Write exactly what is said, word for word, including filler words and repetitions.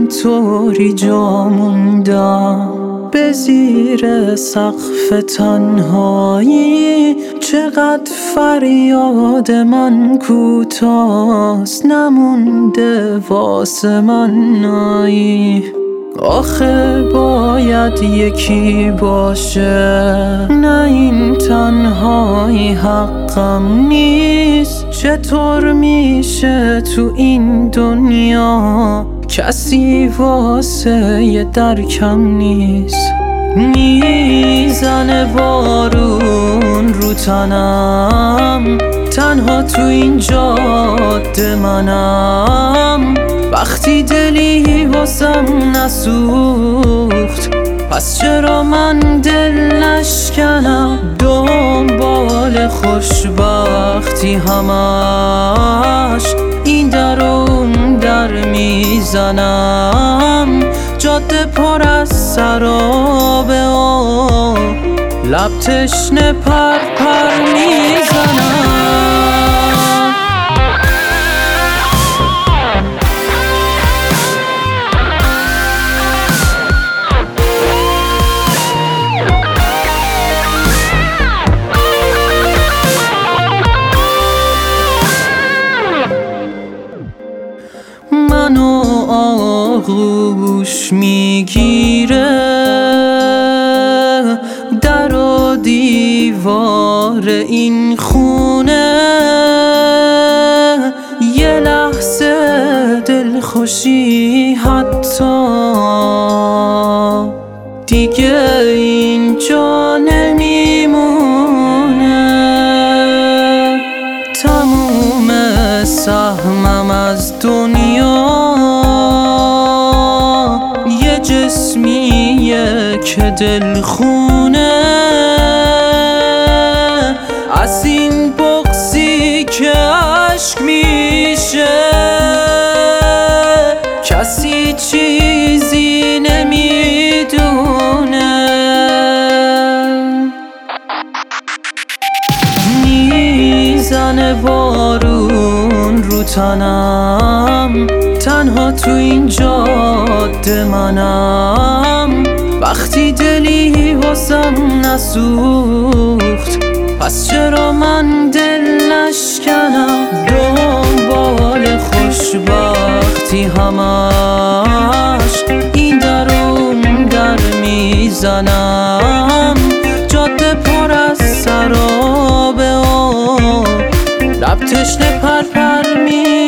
اینطوری جا موندم به زیر سقف تنهایی. چقدر فریاد من کوتاست، نمونده واسه من نایی. آخه باید یکی باشه، نه این تنهایی حقم نیست. چطور میشه تو این دنیا کسی واسه یه درکم نیست؟ میزنه بارون رو تنم، تنها تو این جاده منم. وقتی دلی واسم نسوخت، پس چرا من دل نشکنم؟ دنبال خوشبختی همش این در اون در میزنم. جاده پر از سرابه و لب تشنه پر پر میزنم. منو آغوش میگیره در و دیوار این خونه. یه لحظه دلخوشی حتی دیگه اینجا نمیمونه. تموم سهمم از دنیا یه جسمیه که دلخونه. از این بغضی که عشق میشه کسی چیزی نمیدونه. میزنه بارون رو تنم، تنها تو این جاده منم. وقتی دلی واسم نسوخت، پس چرا من دل نشکنم؟ دنبال خوشبختی همش این در اون در میزنم. جاده پر از سرابه و لب تشنه پر پر می